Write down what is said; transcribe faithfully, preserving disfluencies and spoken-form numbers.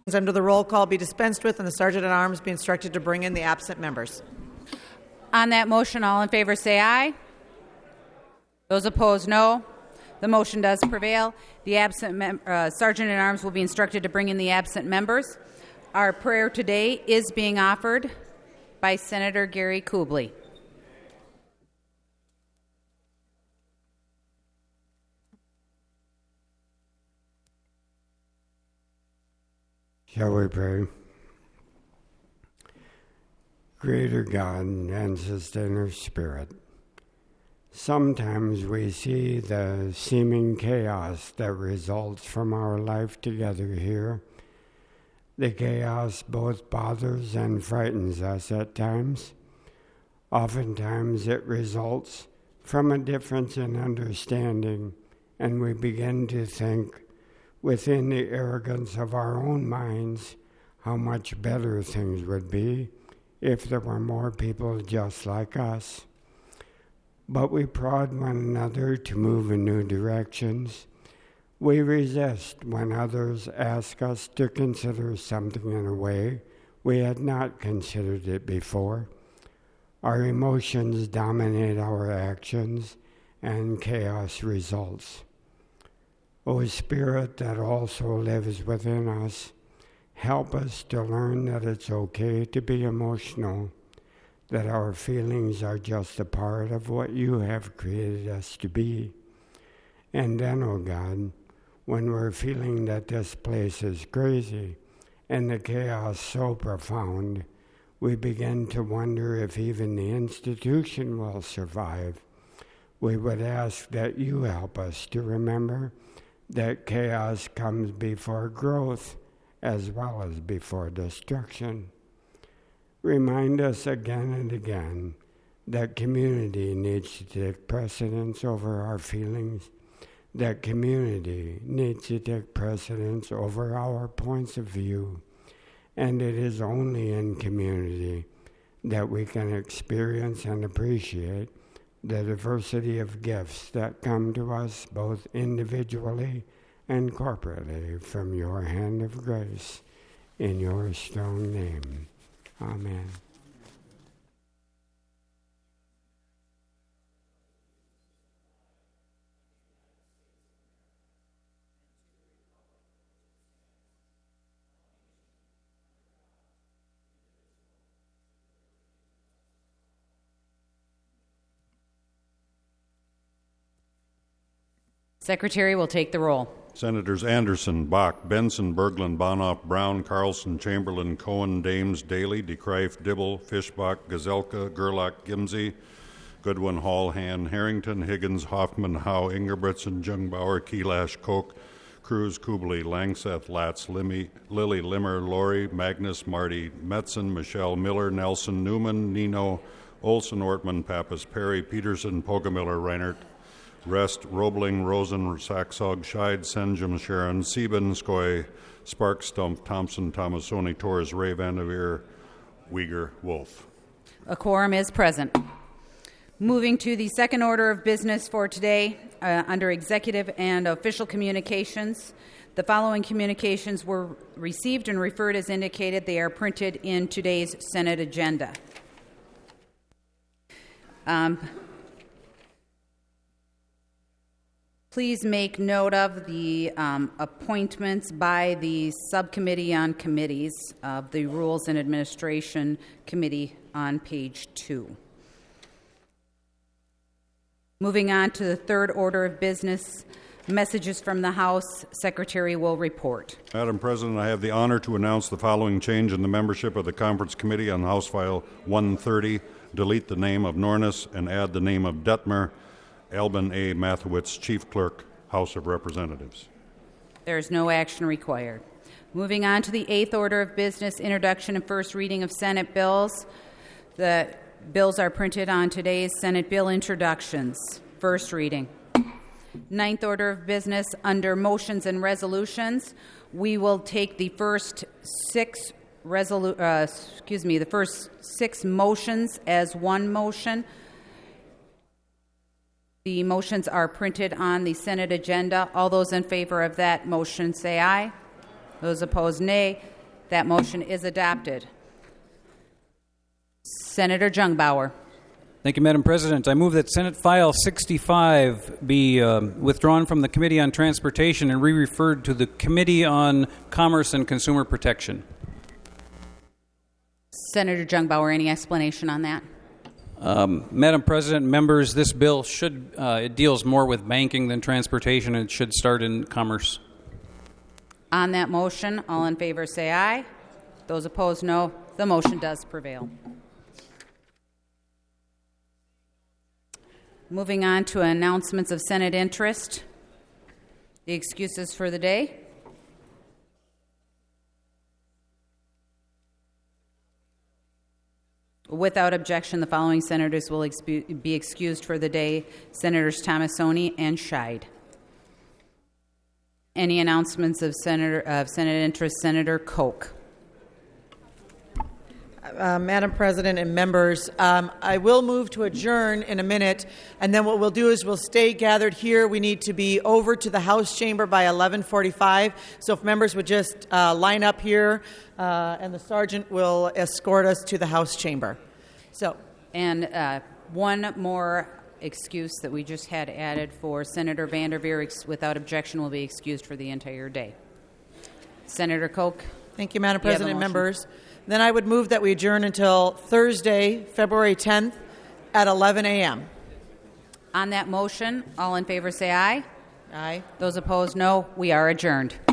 under the roll call be dispensed with and the Sergeant at Arms be instructed to bring in the absent members. On that motion, all in favor say aye. Those opposed, no. The motion does prevail. The absent mem- uh, Sergeant at Arms will be instructed to bring in the absent members. Our prayer today is being offered by Senator Gary Kubley. Shall we pray? Creator God and Sustainer Spirit, sometimes we see the seeming chaos that results from our life together here. The chaos both bothers and frightens us at times. Oftentimes it results from a difference in understanding, and we begin to think, within the arrogance of our own minds, how much better things would be if there were more people just like us. But we prod one another to move in new directions. We resist when others ask us to consider something in a way we had not considered it before. Our emotions dominate our actions, and chaos results. O Spirit that also lives within us, help us to learn that it's okay to be emotional, that our feelings are just a part of what you have created us to be. And then, O God, when we're feeling that this place is crazy and the chaos so profound, we begin to wonder if even the institution will survive. We would ask that you help us to remember that chaos comes before growth as well as before destruction. Remind us again and again that community needs to take precedence over our feelings, that community needs to take precedence over our points of view, and it is only in community that we can experience and appreciate the diversity of gifts that come to us both individually and corporately from your hand of grace. In your strong name, amen. Secretary will take the roll. Senators Anderson, Bach, Benson, Berglund, Bonoff, Brown, Carlson, Chamberlain, Cohen, Dames, Daly, DeKreif, Dibble, Fischbach, Gazelka, Gerlach, Gimsey, Goodwin, Hall, Han, Harrington, Higgins, Hoffman, Howe, Ingebrigtsen, Jungbauer, Kelash, Koch, Cruz, Kubley, Langseth, Latz, Limy, Lilly, Limmer, Laurie, Magnus, Marty, Metzen, Michelle, Miller, Nelson, Newman, Nino, Olson, Ortman, Pappas, Perry, Peterson, Pogamiller, Reinert, Rest, Roebling, Rosen, Saxog, Scheid, Senjum, Sharon, Sieben, Skoy, Sparks, Stump, Thompson, Thomasoni, Torres, Ray, Vanderveer, Uyghur, Wolf. A quorum is present. Moving to the second order of business for today, uh, under executive and official communications, the following communications were received and referred as indicated. They are printed in today's Senate agenda. Um, Please make note of the um, appointments by the Subcommittee on Committees of the Rules and Administration Committee on page two. Moving on to the third order of business, messages from the House. Secretary will report. Madam President, I have the honor to announce the following change in the membership of the Conference Committee on House File one thirty. Delete the name of Nornis and add the name of Detmer. Albin A. Mathewitz, Chief Clerk, House of Representatives. There is no action required. Moving on to the eighth order of business, introduction and first reading of Senate bills. The bills are printed on today's Senate bill introductions. First reading. Ninth order of business, under motions and resolutions, we will take the first six resolu- uh, excuse me, the first six motions as one motion. The motions are printed on the Senate agenda. All those in favor of that motion say aye. Those opposed, nay. That motion is adopted. Senator Jungbauer. Thank you, Madam President. I move that Senate File sixty-five be um, withdrawn from the Committee on Transportation and re-referred to the Committee on Commerce and Consumer Protection. Senator Jungbauer, any explanation on that? Um, Madam President, members, this bill should, uh, it deals more with banking than transportation, and it should start in commerce. On that motion, all in favor say aye. Those opposed, no. The motion does prevail. Moving on to announcements of Senate interest. The excuses for the day. Without objection, the following senators will expu- be excused for the day: Senators Tomassoni and Scheid. Any announcements of Senator of Senate interest? Senator Koch. Uh, Madam President and members, um, I will move to adjourn in a minute, and then what we'll do is we'll stay gathered here. We need to be over to the House chamber by eleven forty-five, so if members would just uh, line up here, uh, and the sergeant will escort us to the House chamber. So, And uh, one more excuse that we just had added for Senator Vanderveer, ex- without objection, will be excused for the entire day. Senator Koch. Thank you, Madam You have a President and motion. members. Then I would move that we adjourn until Thursday, February tenth at eleven a.m. On that motion, all in favor say aye. Aye. Those opposed, no. We are adjourned.